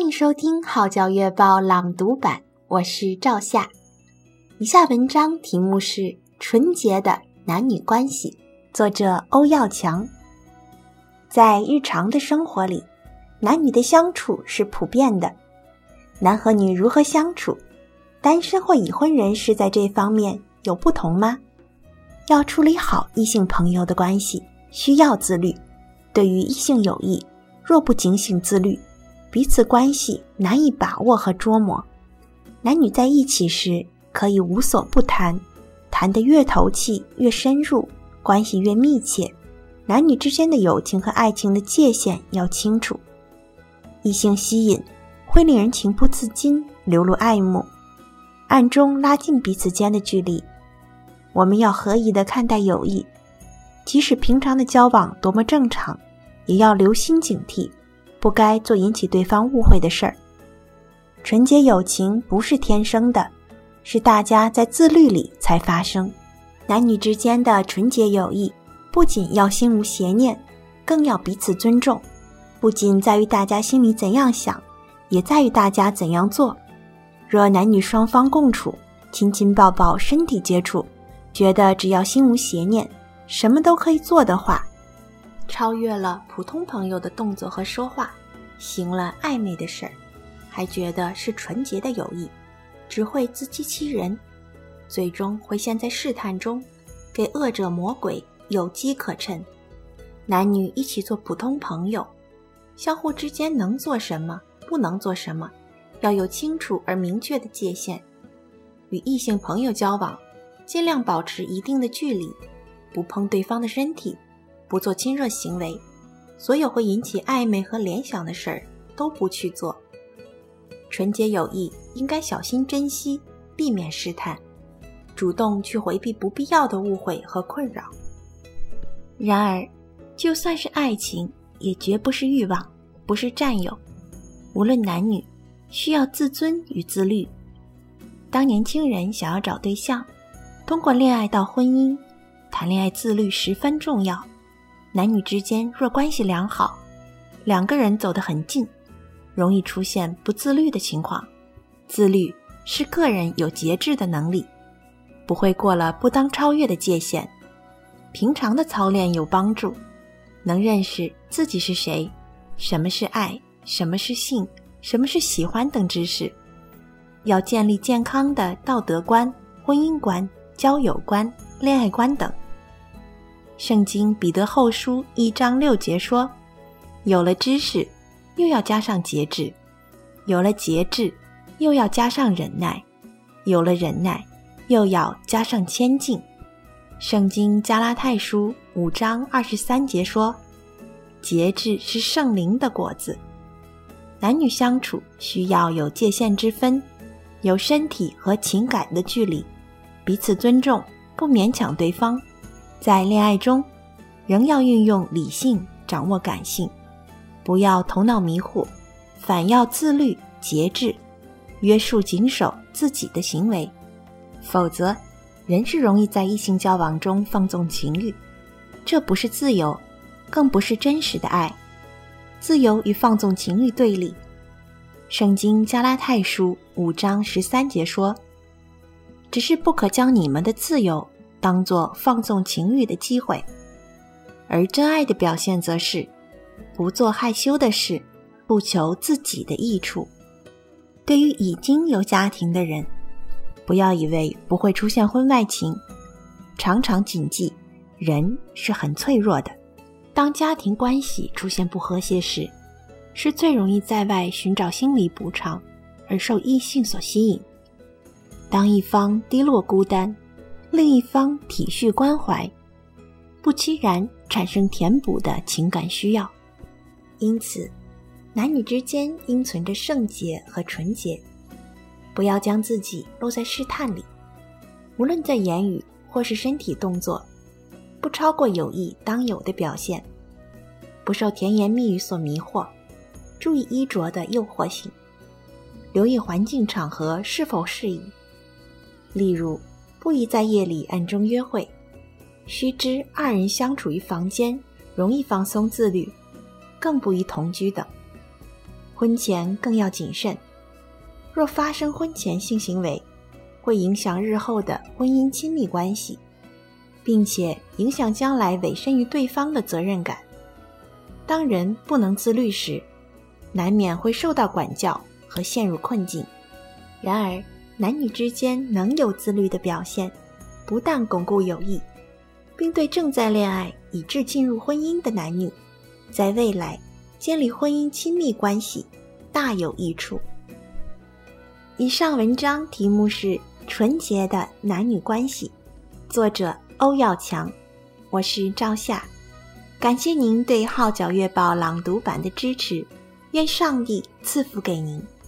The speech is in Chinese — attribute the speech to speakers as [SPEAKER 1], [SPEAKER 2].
[SPEAKER 1] 欢迎收听《号角月报》朗读版，我是赵夏。以下文章题目是《纯洁的男女关系》，作者欧耀强。在日常的生活里，男女的相处是普遍的。男和女如何相处，单身或已婚人士在这方面有不同吗？要处理好异性朋友的关系，需要自律。对于异性友谊，若不警醒自律，彼此关系难以把握和捉摸。男女在一起时可以无所不谈，谈得越投契越深入，关系越密切。男女之间的友情和爱情的界限要清楚。异性吸引会令人情不自禁，流露爱慕，暗中拉近彼此间的距离。我们要合宜地看待友谊，即使平常的交往多么正常，也要留心警惕，不该做引起对方误会的事儿。纯洁友情不是天生的，是大家在自律里才发生。男女之间的纯洁友谊，不仅要心无邪念，更要彼此尊重。不仅在于大家心里怎样想，也在于大家怎样做。若男女双方共处，亲亲抱抱，身体接触，觉得只要心无邪念，什么都可以做的话，超越了普通朋友的动作和说话，行了暧昧的事儿，还觉得是纯洁的友谊，只会自欺欺人，最终会陷在试探中，给恶者魔鬼有机可乘。男女一起做普通朋友，相互之间能做什么，不能做什么，要有清楚而明确的界限。与异性朋友交往，尽量保持一定的距离，不碰对方的身体，不做亲热行为，所有会引起暧昧和联想的事儿都不去做。纯洁友谊应该小心珍惜，避免试探，主动去回避不必要的误会和困扰。然而，就算是爱情，也绝不是欲望，不是占有。无论男女，需要自尊与自律。当年轻人想要找对象，通过恋爱到婚姻，谈恋爱自律十分重要。男女之间若关系良好，两个人走得很近，容易出现不自律的情况。自律是个人有节制的能力，不会过了不当超越的界限。平常的操练有帮助，能认识自己是谁，什么是爱，什么是性，什么是喜欢等知识。要建立健康的道德观、婚姻观、交友观、恋爱观等。圣经彼得后书1章6节说，有了知识，又要加上节制；有了节制，又要加上忍耐；有了忍耐，又要加上谦敬。圣经加拉太书5章23节说，节制是圣灵的果子。男女相处需要有界限之分，有身体和情感的距离，彼此尊重，不勉强对方。在恋爱中，仍要运用理性，掌握感性，不要头脑迷糊，反要自律、节制，约束谨守自己的行为。否则，人是容易在异性交往中放纵情欲，这不是自由，更不是真实的爱。自由与放纵情欲对立。圣经加拉太书5章13节说，只是不可将你们的自由当作放纵情欲的机会，而真爱的表现则是不做害羞的事，不求自己的益处。对于已经有家庭的人，不要以为不会出现婚外情，常常谨记，人是很脆弱的。当家庭关系出现不和谐时，是最容易在外寻找心理补偿，而受异性所吸引。当一方低落孤单，另一方体恤关怀，不期然产生填补的情感需要。因此，男女之间应存着圣洁和纯洁，不要将自己落在试探里。无论在言语或是身体动作，不超过友谊当有的表现，不受甜言蜜语所迷惑，注意衣着的诱惑性，留意环境场合是否适宜。例如，不宜在夜里暗中约会，须知二人相处于房间，容易放松自律，更不宜同居等。 婚前更要谨慎。若发生婚前性行为，会影响日后的婚姻亲密关系，并且影响将来委身于对方的责任感。当人不能自律时，难免会受到管教和陷入困境。然而，男女之间能有自律的表现，不但巩固友谊，并对正在恋爱以致进入婚姻的男女，在未来建立婚姻亲密关系大有益处。以上文章题目是纯洁的男女关系，作者欧耀强，我是赵夏。感谢您对《号角月报》朗读版的支持，愿上帝赐福给您。